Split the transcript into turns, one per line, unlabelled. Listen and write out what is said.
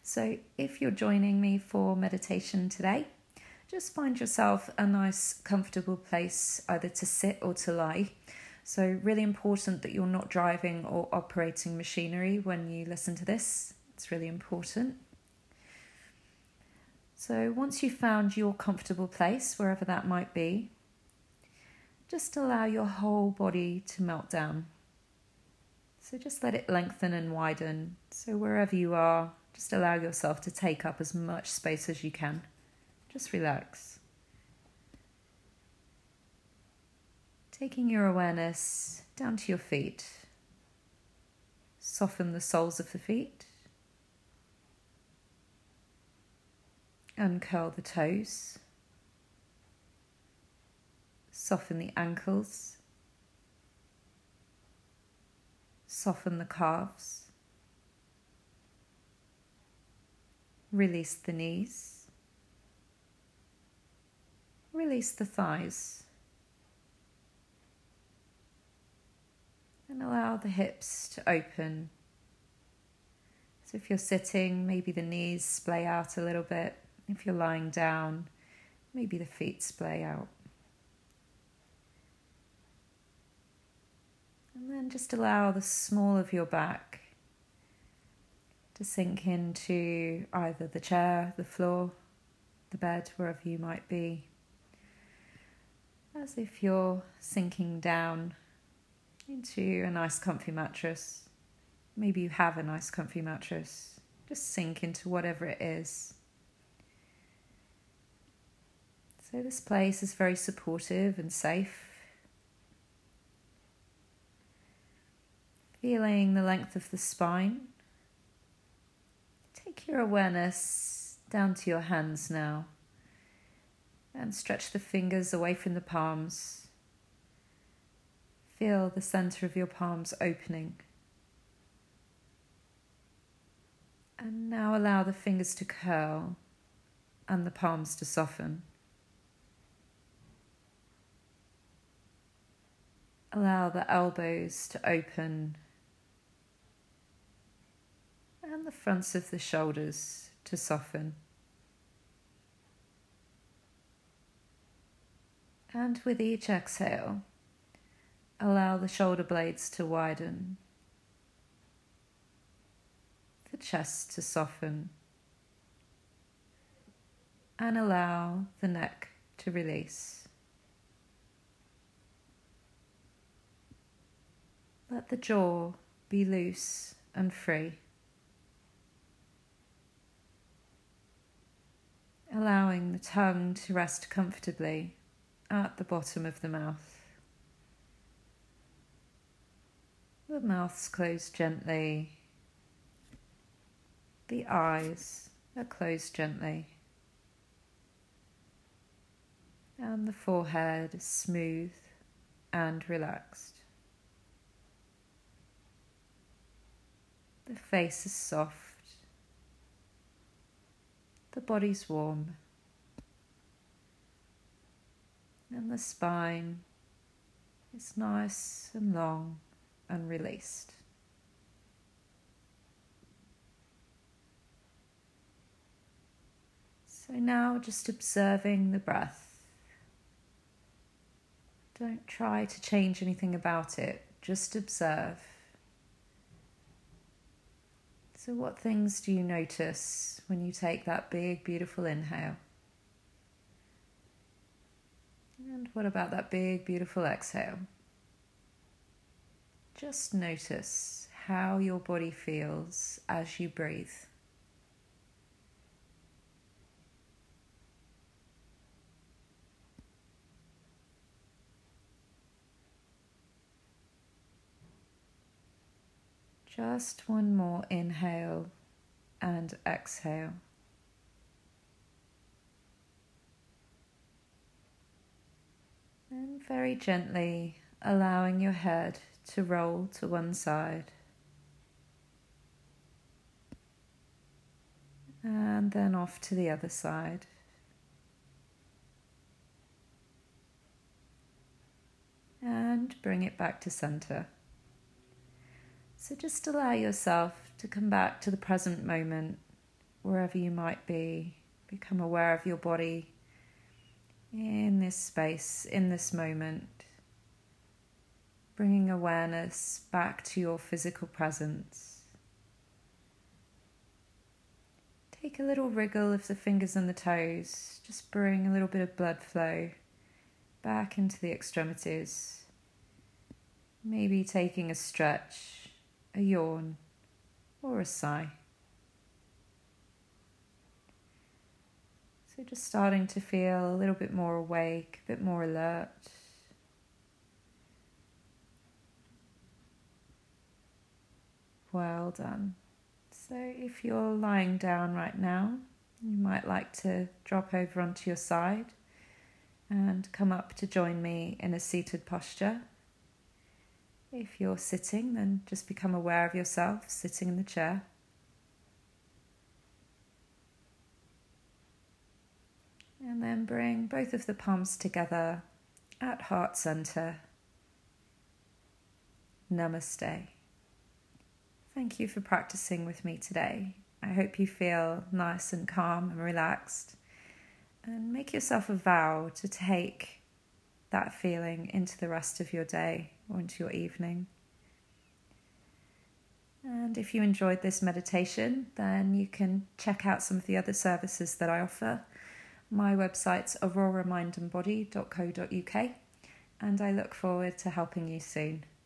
So if you're joining me for meditation today, just find yourself a nice comfortable place either to sit or to lie. So really important that you're not driving or operating machinery when you listen to this. It's really important. So once you've found your comfortable place, wherever that might be, just allow your whole body to melt down. So just let it lengthen and widen. So wherever you are, just allow yourself to take up as much space as you can. Just relax. Taking your awareness down to your feet. Soften the soles of the feet. Uncurl the toes. Soften the ankles. Soften the calves. Release the knees. Release the thighs. And allow the hips to open. So if you're sitting, maybe the knees splay out a little bit. If you're lying down, maybe the feet splay out. And then just allow the small of your back to sink into either the chair, the floor, the bed, wherever you might be. As if you're sinking down into a nice comfy mattress. Maybe you have a nice comfy mattress. Just sink into whatever it is. So this place is very supportive and safe. Feeling the length of the spine. Take your awareness down to your hands now and stretch the fingers away from the palms. Feel the center of your palms opening. And now allow the fingers to curl and the palms to soften. Allow the elbows to open and the fronts of the shoulders to soften. And with each exhale, allow the shoulder blades to widen, the chest to soften, and allow the neck to release. Let the jaw be loose and free. Allowing the tongue to rest comfortably at the bottom of the mouth. The mouth's closed gently. The eyes are closed gently. And the forehead is smooth and relaxed. The face is soft. The body's warm. And the spine is nice and long and released. So now just observing the breath. Don't try to change anything about it, just observe. So what things do you notice when you take that big, beautiful inhale? And what about that big, beautiful exhale? Just notice how your body feels as you breathe. Just one more inhale and exhale. And very gently allowing your head to roll to one side. And then off to the other side. And bring it back to center. So just allow yourself to come back to the present moment wherever you might be. Become aware of your body in this space, in this moment. Bringing awareness back to your physical presence. Take a little wriggle of the fingers and the toes. Just bring a little bit of blood flow back into the extremities. Maybe taking a stretch, a yawn, or a sigh. So just starting to feel a little bit more awake, a bit more alert. Well done. So if you're lying down right now, you might like to drop over onto your side and come up to join me in a seated posture. If you're sitting, then just become aware of yourself sitting in the chair. And then bring both of the palms together at heart center. Namaste. Thank you for practicing with me today. I hope you feel nice and calm and relaxed. And make yourself a vow to take that feeling into the rest of your day or into your evening. And if you enjoyed this meditation, then you can check out some of the other services that I offer. My website's auroramindandbody.co.uk, and I look forward to helping you soon.